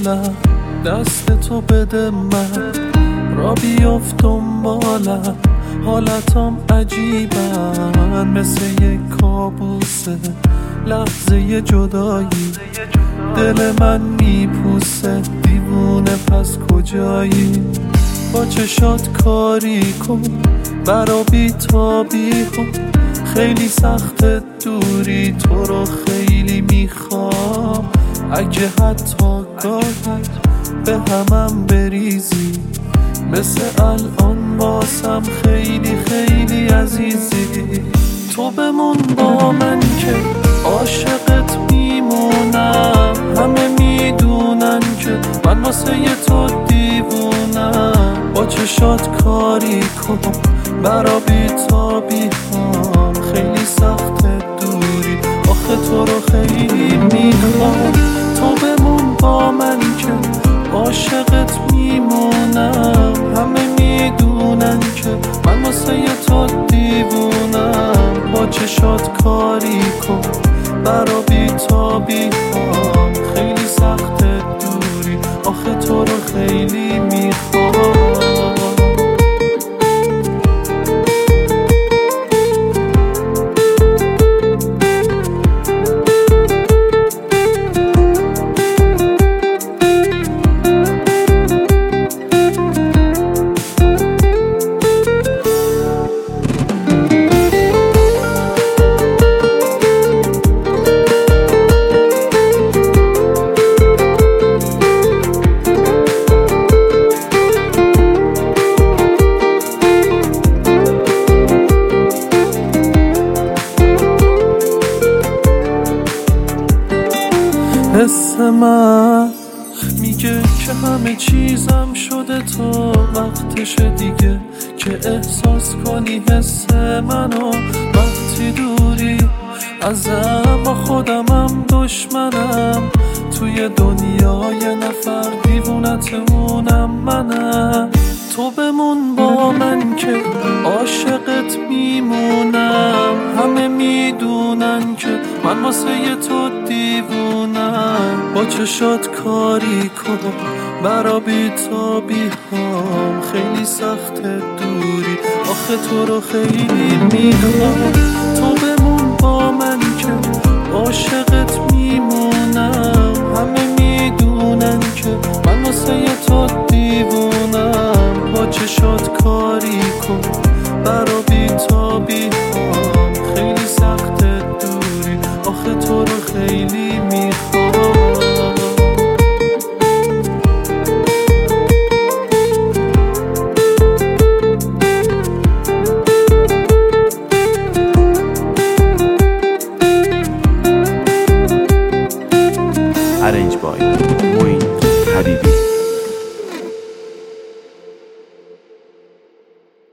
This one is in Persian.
دلم دست تو بده من را بیافت دنبالم حالتام عجیبن مثل یک کابوسه لحظه جدایی دل من میپوسه دیوونه پس کجایی با چشات کاری کن برا بیتابی کن خیلی سخت دوری تو رو خیلی میخوام اگه حتی گاهی به همم بریزی مثل الان واسم خیلی خیلی عزیزی تو بمون با من که عاشقت میمونم همه میدونن که من واسه تو دیوونم با چشات کاری کن برا بیتابی هم خیلی سخت دوری آخه تو رو خیلی میخوام تو بمون با من که عاشقت میمونم همه میدونن که من واسه تو دیوونم با چشات کاری کن برا بیتابی هم خیلی سخت دوری آخه تو رو خیلی میخوام حس من میگه که همه چیزم شده تا وقتشه دیگه که احساس کنی حس منو وقتی دوری ازم با خودمم دشمنم توی دنیای نفر دیوونتمونم منم تو بمون با من که عاشقت میمونم همه میدونن که من واسه تو دیوونم با چشات کاری کن برا بیتابی هم خیلی سخت دوری آخه تو رو خیلی میخوام تو بمون با من که عاشقت میمونم همه میدونن که من واسه تو دیوونم